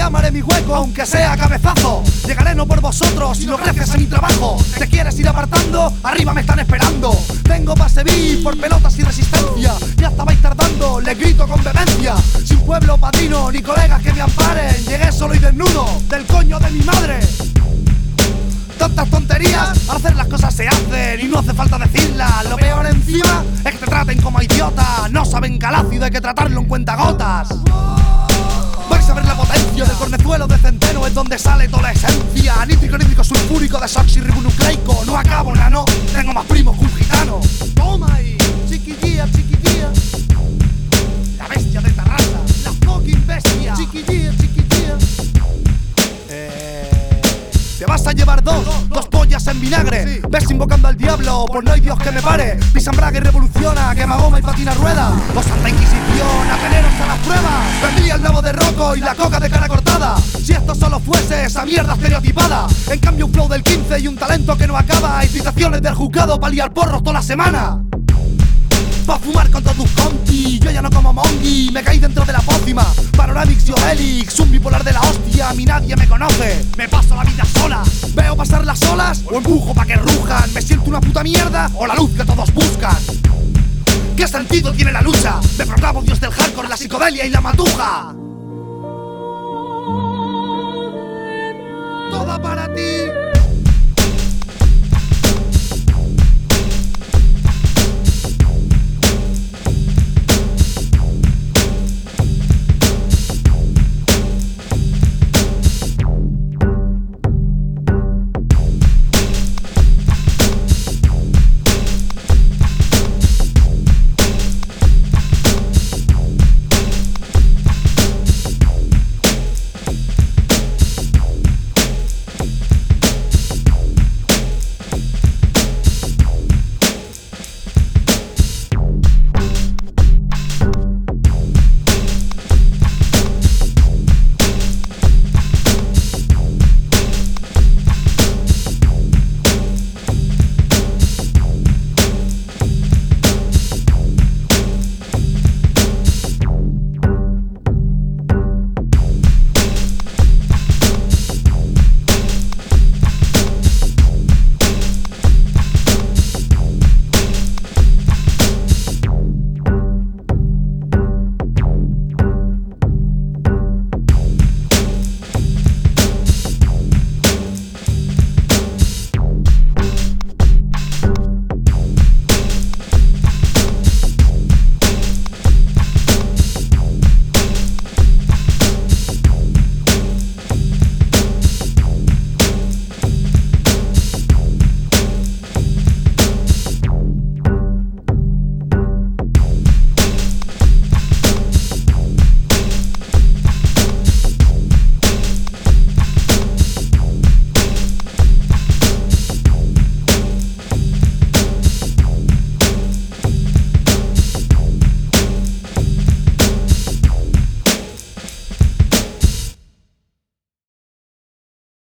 llamaré mi hueco, aunque sea cabezazo. Llegaré no por vosotros, sino gracias a mi trabajo. ¿Te quieres ir apartando? Arriba me están esperando. Tengo pase VIP por pelotas y resistencia. Ya estabais tardando, les grito con vehemencia. Sin pueblo padrino, ni colegas que me amparen. Llegué solo y desnudo, del coño de mi madre. Tantas tonterías, al hacer las cosas se hacen y no hace falta decirlas. Lo peor encima es que te traten como idiota. No saben que al ácido hay que tratarlo en cuentagotas. Vais a ver la potencia del cornezuelo de centeno, es donde sale toda la esencia. Nítrico sulfúrico, desoxirribonucleico. No acabo, nano, tengo más primos que un gitano. Toma ahí, chiquillía, chiquillía. La bestia de Tarrasa, la fucking bestia. Chiquillía, chiquillía. Te vas a llevar dos pollas en vinagre. Sí. Ves invocando al diablo, pues no hay Dios que me pare. Pisa embrague y revoluciona, quema goma y patina rueda. Vos Santa Inquisición, ateneros a las pruebas. Vendría el nabo de Rocco y la coca de cara cortada. Si esto solo fuese esa mierda estereotipada. En cambio un flow del 15 y un talento que no acaba. Y citaciones del juzgado pa' liar porros toda la semana. Pa' fumar con todos tus compis, yo ya no como mongi. Me caí dentro de la pócima, Panoramix y Helix. Un bipolar de la hostia, a mí nadie me conoce. Me paso la vida sola, veo pasar las olas o empujo pa' que rujan. Me siento una puta mierda o la luz que todos buscan. ¿Qué sentido tiene la lucha? Me proclamo dios del hardcore, la psicodelia y la matuja. Toda para ti.